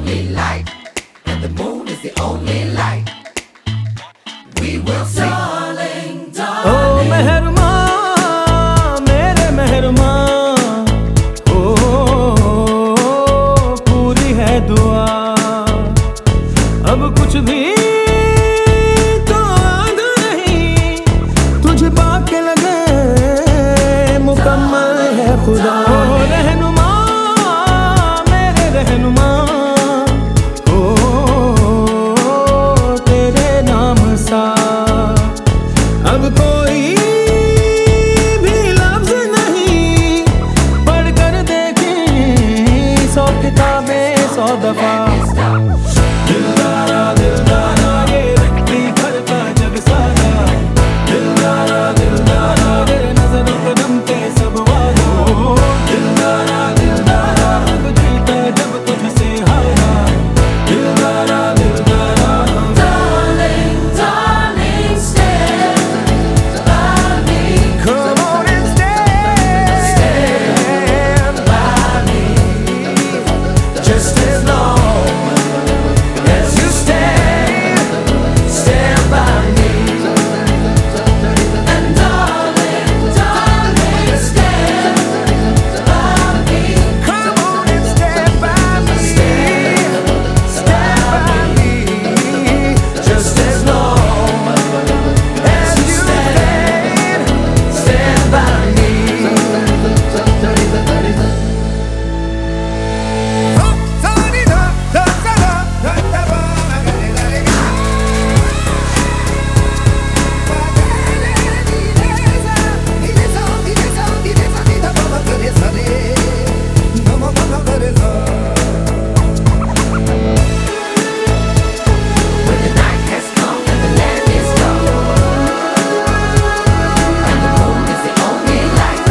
only light, and the moon is the only light. We will sing. Darling, darling. Oh Mehrama, मेरे मेहरमा, ओ पूरी है दुआ, अब कुछ भी तो आधा नहीं, तुझे पाके लगे मुकम्मल है खुदा। ओ रहनुमा, मेरे रहनुमा, ओ तेरे नाम सा अब कोई भी लफ्ज नहीं, पढ़कर देखें 100 किताबें 100 दफा। दिलदारा दिलदारा ये रखती भरता जग सारा, दिलदारा दिलदारा तेरे नजरों पे दमते सब वादा। दिलदारा दिलदारा अब जीता जब तुझसे हारा, दिलदारा दिलदारा। Darling, darling, stand by me. Come on and stand by me, just as long as you stand by me. And darling, darling, stand by me. Come on and stand by me, stand by me, just as long as you stand by me. When the night has come and the land is dark, and the moon is the only light.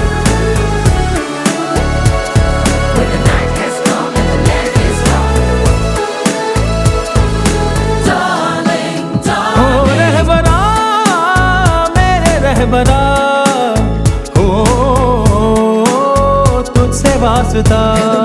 When the night has come and the land is dark, darling, O darling. Rahbara, मेरे रहबरा, ओ तुझसे वास्ता।